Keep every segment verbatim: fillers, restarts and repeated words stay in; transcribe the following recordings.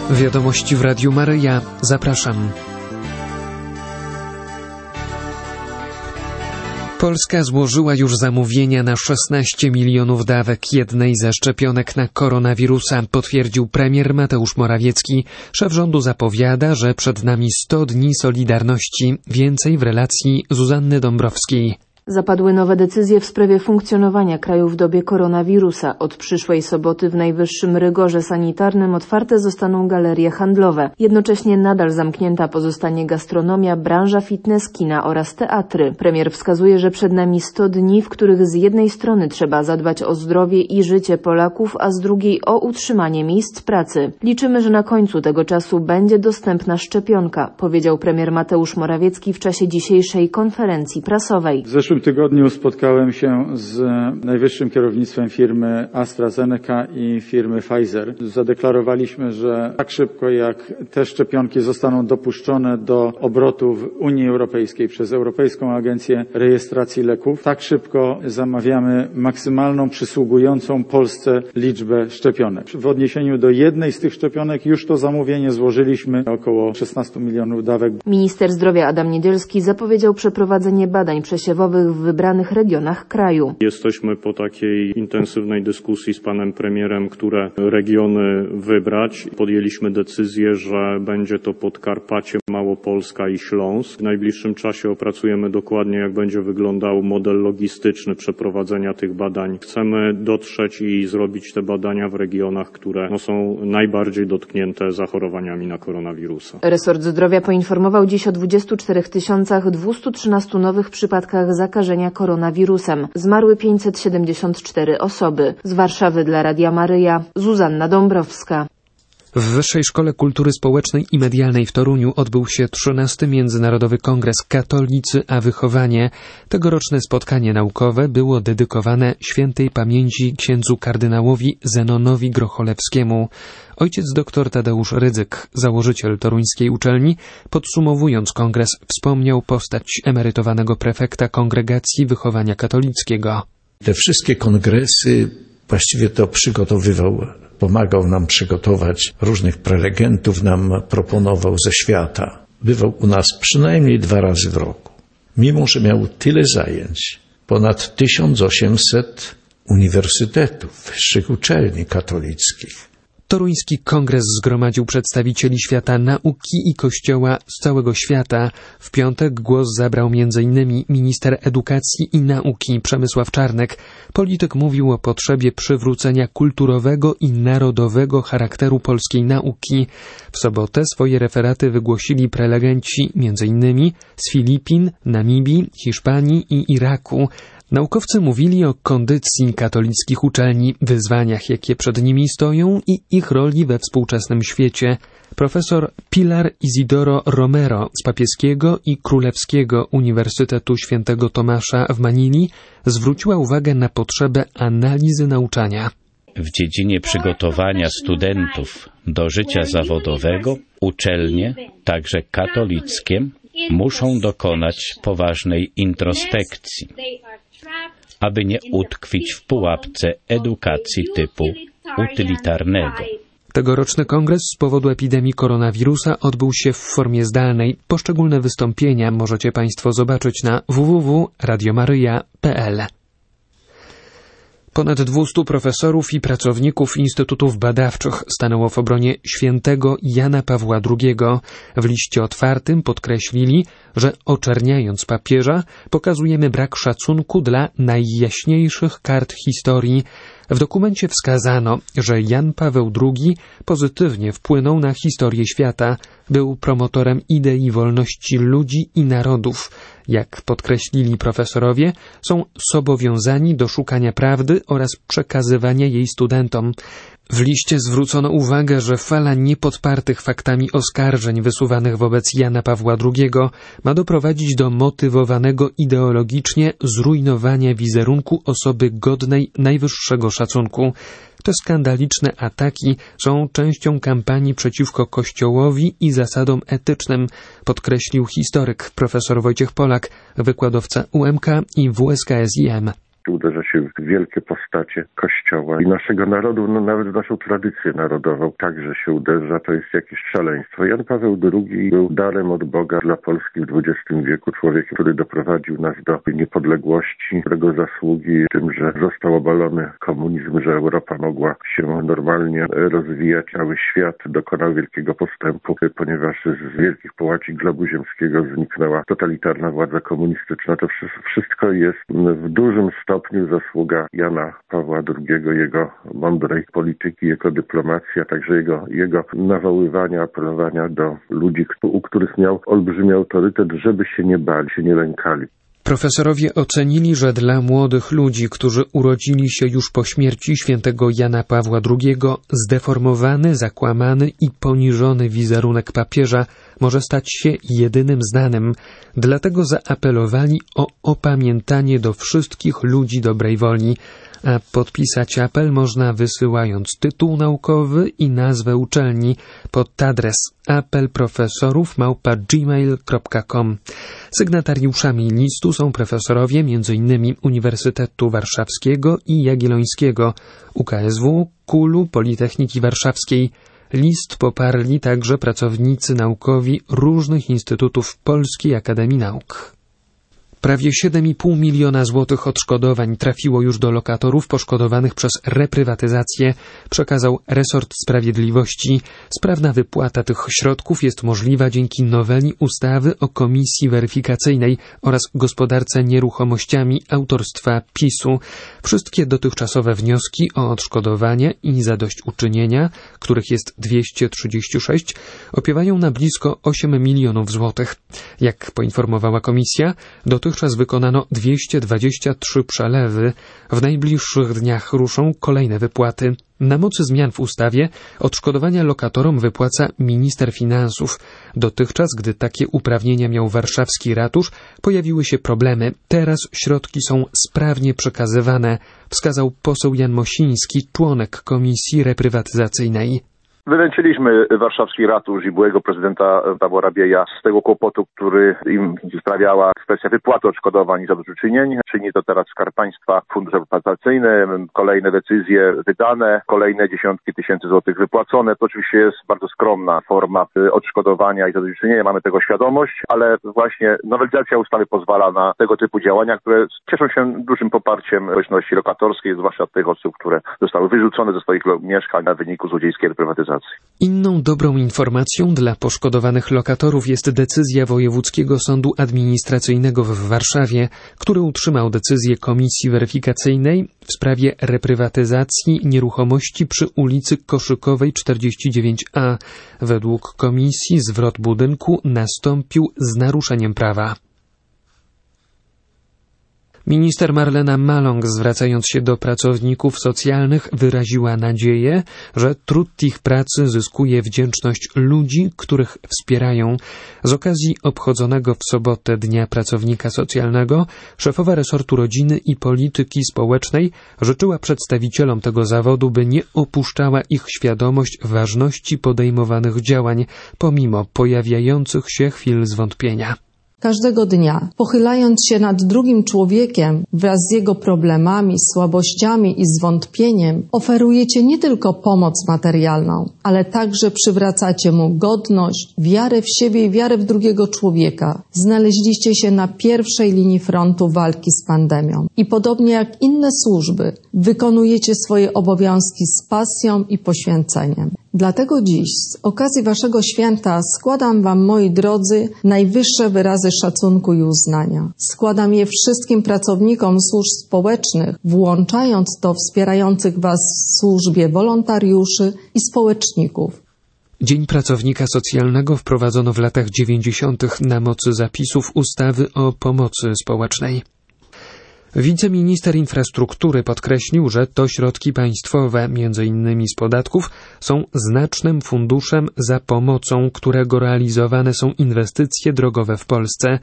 Wiadomości w Radiu Maryja. Zapraszam. Polska złożyła już zamówienia na szesnaście milionów dawek jednej ze szczepionek na koronawirusa, potwierdził premier Mateusz Morawiecki. Szef rządu zapowiada, że przed nami sto dni Solidarności. Więcej w relacji Zuzanny Dąbrowskiej. Zapadły nowe decyzje w sprawie funkcjonowania kraju w dobie koronawirusa. Od przyszłej soboty w najwyższym rygorze sanitarnym otwarte zostaną galerie handlowe. Jednocześnie nadal zamknięta pozostanie gastronomia, branża fitness, kina oraz teatry. Premier wskazuje, że przed nami sto dni, w których z jednej strony trzeba zadbać o zdrowie i życie Polaków, a z drugiej o utrzymanie miejsc pracy. Liczymy, że na końcu tego czasu będzie dostępna szczepionka, powiedział premier Mateusz Morawiecki w czasie dzisiejszej konferencji prasowej. W zeszłym tygodniu spotkałem się z najwyższym kierownictwem firmy AstraZeneca i firmy Pfizer. Zadeklarowaliśmy, że tak szybko jak te szczepionki zostaną dopuszczone do obrotu w Unii Europejskiej przez Europejską Agencję Rejestracji Leków, tak szybko zamawiamy maksymalną przysługującą Polsce liczbę szczepionek. W odniesieniu do jednej z tych szczepionek już to zamówienie złożyliśmy, około szesnaście milionów dawek. Minister zdrowia Adam Niedzielski zapowiedział przeprowadzenie badań przesiewowych w wybranych regionach kraju. Jesteśmy po takiej intensywnej dyskusji z panem premierem, które regiony wybrać. Podjęliśmy decyzję, że będzie to Podkarpacie, Małopolska i Śląsk. W najbliższym czasie opracujemy dokładnie, jak będzie wyglądał model logistyczny przeprowadzenia tych badań. Chcemy dotrzeć i zrobić te badania w regionach, które no, są najbardziej dotknięte zachorowaniami na koronawirusa. Resort Zdrowia poinformował dziś o dwudziestu czterech tysiącach dwustu trzynastu nowych przypadkach zakażenia koronawirusem. Zmarły pięćset siedemdziesiąt cztery osoby. Z Warszawy dla Radia Maryja, Zuzanna Dąbrowska. W Wyższej Szkole Kultury Społecznej i Medialnej w Toruniu odbył się trzynasty Międzynarodowy Kongres Katolicy a Wychowanie. Tegoroczne spotkanie naukowe było dedykowane świętej pamięci księdzu kardynałowi Zenonowi Grocholewskiemu. Ojciec dr Tadeusz Rydzyk, założyciel toruńskiej uczelni, podsumowując kongres, wspomniał postać emerytowanego prefekta Kongregacji Wychowania Katolickiego. Te wszystkie kongresy właściwie to przygotowywał, pomagał nam przygotować, różnych prelegentów nam proponował ze świata. Bywał u nas przynajmniej dwa razy w roku. Mimo że miał tyle zajęć, ponad tysiąc osiemset uniwersytetów, wyższych uczelni katolickich. Toruński kongres zgromadził przedstawicieli świata nauki i kościoła z całego świata. W piątek głos zabrał między innymi minister edukacji i nauki Przemysław Czarnek. Polityk mówił o potrzebie przywrócenia kulturowego i narodowego charakteru polskiej nauki. W sobotę swoje referaty wygłosili prelegenci między innymi z Filipin, Namibii, Hiszpanii i Iraku. Naukowcy mówili o kondycji katolickich uczelni, wyzwaniach, jakie przed nimi stoją i ich roli we współczesnym świecie. Profesor Pilar Isidoro Romero z Papieskiego i Królewskiego Uniwersytetu Świętego Tomasza w Manili zwróciła uwagę na potrzebę analizy nauczania. W dziedzinie przygotowania studentów do życia zawodowego uczelnie, także katolickie, muszą dokonać poważnej introspekcji, aby nie utkwić w pułapce edukacji typu utylitarnego. Tegoroczny kongres z powodu epidemii koronawirusa odbył się w formie zdalnej. Poszczególne wystąpienia możecie Państwo zobaczyć na w w w kropka radio maryja kropka p l. Ponad dwustu profesorów i pracowników instytutów badawczych stanęło w obronie świętego Jana Pawła drugiego. W liście otwartym podkreślili, że oczerniając papieża, pokazujemy brak szacunku dla najjaśniejszych kart historii. W dokumencie wskazano, że Jan Paweł drugi pozytywnie wpłynął na historię świata. Był promotorem idei wolności ludzi i narodów. Jak podkreślili profesorowie, są zobowiązani do szukania prawdy oraz przekazywania jej studentom. W liście zwrócono uwagę, że fala niepodpartych faktami oskarżeń wysuwanych wobec Jana Pawła drugiego ma doprowadzić do motywowanego ideologicznie zrujnowania wizerunku osoby godnej najwyższego szacunku. Te skandaliczne ataki są częścią kampanii przeciwko Kościołowi i zasadom etycznym, podkreślił historyk profesor Wojciech Polak, wykładowca U M K i W S K S I M. uderza się w wielkie postacie Kościoła i naszego narodu, no nawet w naszą tradycję narodową także się uderza. To jest jakieś szaleństwo. Jan Paweł drugi był darem od Boga dla Polski w dwudziestym wieku, człowiek, który doprowadził nas do niepodległości, którego zasługi tym, że został obalony komunizm, że Europa mogła się normalnie rozwijać, cały świat dokonał wielkiego postępu, ponieważ z wielkich połaci globu ziemskiego zniknęła totalitarna władza komunistyczna. To wszystko jest w dużym stopniu zasługa Jana Pawła drugiego, jego mądrej polityki, jego dyplomacji, a także jego, jego nawoływania, apelowania do ludzi, u których miał olbrzymi autorytet, żeby się nie bali, się nie lękali. Profesorowie ocenili, że dla młodych ludzi, którzy urodzili się już po śmierci świętego Jana Pawła drugiego, zdeformowany, zakłamany i poniżony wizerunek papieża może stać się jedynym znanym. Dlatego zaapelowali o opamiętanie do wszystkich ludzi dobrej woli, a podpisać apel można wysyłając tytuł naukowy i nazwę uczelni pod adres apelprofesorów małpa gmail kropka com. Sygnatariuszami listu są profesorowie między innymi Uniwersytetu Warszawskiego i Jagiellońskiego, U K S W, KUL-u, Politechniki Warszawskiej. List poparli także pracownicy naukowi różnych instytutów Polskiej Akademii Nauk. Prawie siedem i pół miliona złotych odszkodowań trafiło już do lokatorów poszkodowanych przez reprywatyzację, przekazał resort sprawiedliwości. Sprawna wypłata tych środków jest możliwa dzięki noweli ustawy o Komisji Weryfikacyjnej oraz gospodarce nieruchomościami autorstwa PiS-u. Wszystkie dotychczasowe wnioski o odszkodowanie i zadośćuczynienia, których jest dwieście trzydzieści sześć, opiewają na blisko osiem milionów złotych. Jak poinformowała komisja, dotychczas Dotychczas wykonano dwieście dwadzieścia trzy przelewy. W najbliższych dniach ruszą kolejne wypłaty. Na mocy zmian w ustawie odszkodowania lokatorom wypłaca minister finansów. Dotychczas, gdy takie uprawnienia miał warszawski ratusz, pojawiły się problemy. Teraz środki są sprawnie przekazywane, wskazał poseł Jan Mosiński, członek Komisji Reprywatyzacyjnej. Wyręczyliśmy warszawski ratusz i byłego prezydenta Pawła Rabieja z tego kłopotu, który im sprawiała kwestia wypłaty odszkodowań i zadośćuczynień. Czyni to teraz Skarb Państwa, Fundusz Reprywatyzacyjny, kolejne decyzje wydane, kolejne dziesiątki tysięcy złotych wypłacone. To oczywiście jest bardzo skromna forma odszkodowania i zadośćuczynienia, mamy tego świadomość, ale właśnie nowelizacja ustawy pozwala na tego typu działania, które cieszą się dużym poparciem społeczności lokatorskiej, zwłaszcza tych osób, które zostały wyrzucone ze swoich mieszkań na wyniku złodziejskiej reprywatyzacji. Inną dobrą informacją dla poszkodowanych lokatorów jest decyzja Wojewódzkiego Sądu Administracyjnego w Warszawie, który utrzymał decyzję Komisji Weryfikacyjnej w sprawie reprywatyzacji nieruchomości przy ulicy Koszykowej czterdzieści dziewięć A. Według komisji zwrot budynku nastąpił z naruszeniem prawa. Minister Marlena Maląg, zwracając się do pracowników socjalnych, wyraziła nadzieję, że trud ich pracy zyskuje wdzięczność ludzi, których wspierają. Z okazji obchodzonego w sobotę Dnia Pracownika Socjalnego szefowa resortu rodziny i polityki społecznej życzyła przedstawicielom tego zawodu, by nie opuszczała ich świadomość ważności podejmowanych działań, pomimo pojawiających się chwil zwątpienia. Każdego dnia, pochylając się nad drugim człowiekiem wraz z jego problemami, słabościami i zwątpieniem, oferujecie nie tylko pomoc materialną, ale także przywracacie mu godność, wiarę w siebie i wiarę w drugiego człowieka. Znaleźliście się na pierwszej linii frontu walki z pandemią i podobnie jak inne służby, wykonujecie swoje obowiązki z pasją i poświęceniem. Dlatego dziś, z okazji Waszego święta, składam Wam, moi drodzy, najwyższe wyrazy szacunku i uznania. Składam je wszystkim pracownikom służb społecznych, włączając do wspierających Was w służbie wolontariuszy i społeczników. Dzień Pracownika Socjalnego wprowadzono w latach dziewięćdziesiątych na mocy zapisów ustawy o pomocy społecznej. Wiceminister infrastruktury podkreślił, że to środki państwowe, między innymi z podatków, są znacznym funduszem, za pomocą którego realizowane są inwestycje drogowe w Polsce.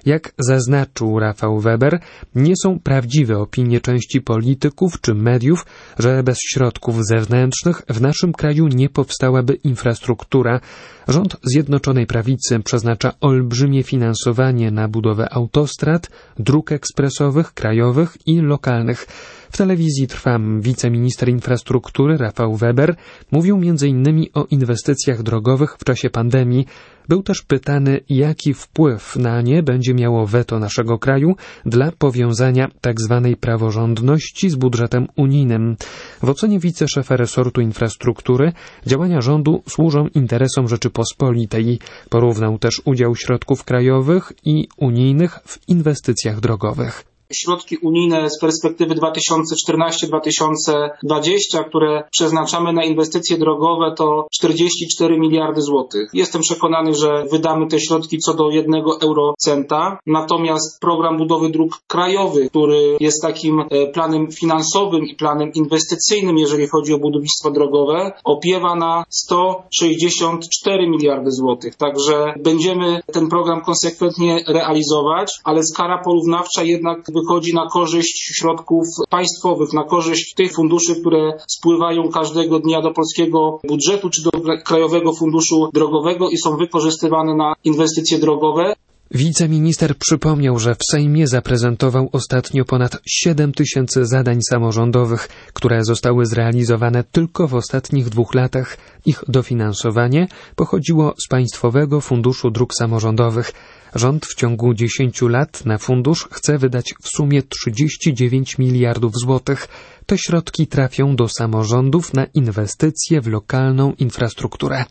Jak zaznaczył Rafał Weber, nie są prawdziwe opinie części polityków czy mediów, że bez środków zewnętrznych w naszym kraju nie powstałaby infrastruktura. Rząd Zjednoczonej Prawicy przeznacza olbrzymie finansowanie na budowę autostrad, dróg ekspresowych, krajowych i lokalnych. W telewizji Trwam wiceminister infrastruktury Rafał Weber mówił między innymi o inwestycjach drogowych w czasie pandemii. Był też pytany, jaki wpływ na nie będzie miało weto naszego kraju dla powiązania tzw. praworządności z budżetem unijnym. W ocenie wiceszefa resortu infrastruktury działania rządu służą interesom Rzeczypospolitej. Porównał też udział środków krajowych i unijnych w inwestycjach drogowych. Środki unijne z perspektywy dwa tysiące czternasty do dwa tysiące dwudziestego, które przeznaczamy na inwestycje drogowe, to czterdzieści cztery miliardy złotych. Jestem przekonany, że wydamy te środki co do jednego eurocenta. Natomiast program budowy dróg krajowych, który jest takim planem finansowym i planem inwestycyjnym, jeżeli chodzi o budownictwo drogowe, opiewa na sto sześćdziesiąt cztery miliardy złotych. Także będziemy ten program konsekwentnie realizować, ale skala porównawcza jednak wychodzi na korzyść środków państwowych, na korzyść tych funduszy, które spływają każdego dnia do polskiego budżetu czy do Krajowego Funduszu Drogowego i są wykorzystywane na inwestycje drogowe. Wiceminister przypomniał, że w Sejmie zaprezentował ostatnio ponad siedem tysięcy zadań samorządowych, które zostały zrealizowane tylko w ostatnich dwóch latach. Ich dofinansowanie pochodziło z Państwowego Funduszu Dróg Samorządowych. Rząd w ciągu dziesięciu lat na fundusz chce wydać w sumie trzydzieści dziewięć miliardów złotych. Te środki trafią do samorządów na inwestycje w lokalną infrastrukturę.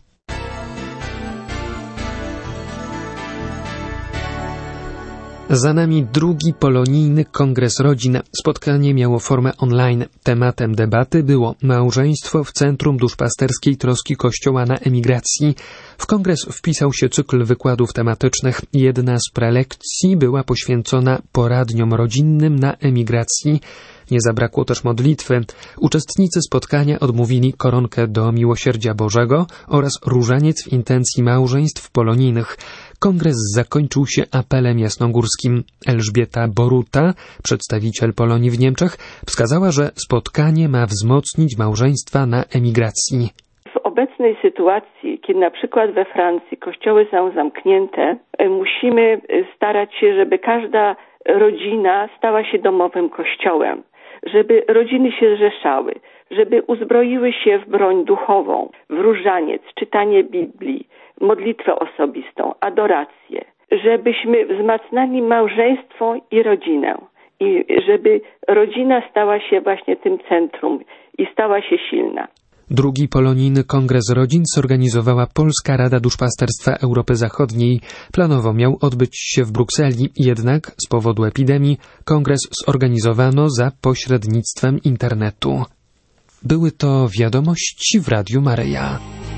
Za nami drugi polonijny kongres rodzin. Spotkanie miało formę online. Tematem debaty było małżeństwo w centrum duszpasterskiej troski Kościoła na emigracji. W kongres wpisał się cykl wykładów tematycznych. Jedna z prelekcji była poświęcona poradniom rodzinnym na emigracji. Nie zabrakło też modlitwy. Uczestnicy spotkania odmówili koronkę do miłosierdzia Bożego oraz różaniec w intencji małżeństw polonijnych. Kongres zakończył się apelem jasnogórskim. Elżbieta Boruta, przedstawiciel Polonii w Niemczech, wskazała, że spotkanie ma wzmocnić małżeństwa na emigracji. W obecnej sytuacji, kiedy na przykład we Francji kościoły są zamknięte, musimy starać się, żeby każda rodzina stała się domowym kościołem, żeby rodziny się zrzeszały, żeby uzbroiły się w broń duchową, w różaniec, czytanie Biblii, modlitwę osobistą, adorację, żebyśmy wzmacniali małżeństwo i rodzinę i żeby rodzina stała się właśnie tym centrum i stała się silna. Drugi polonijny kongres rodzin zorganizowała Polska Rada Duszpasterstwa Europy Zachodniej. Planowo miał odbyć się w Brukseli, jednak z powodu epidemii kongres zorganizowano za pośrednictwem internetu. Były to wiadomości w Radiu Maryja.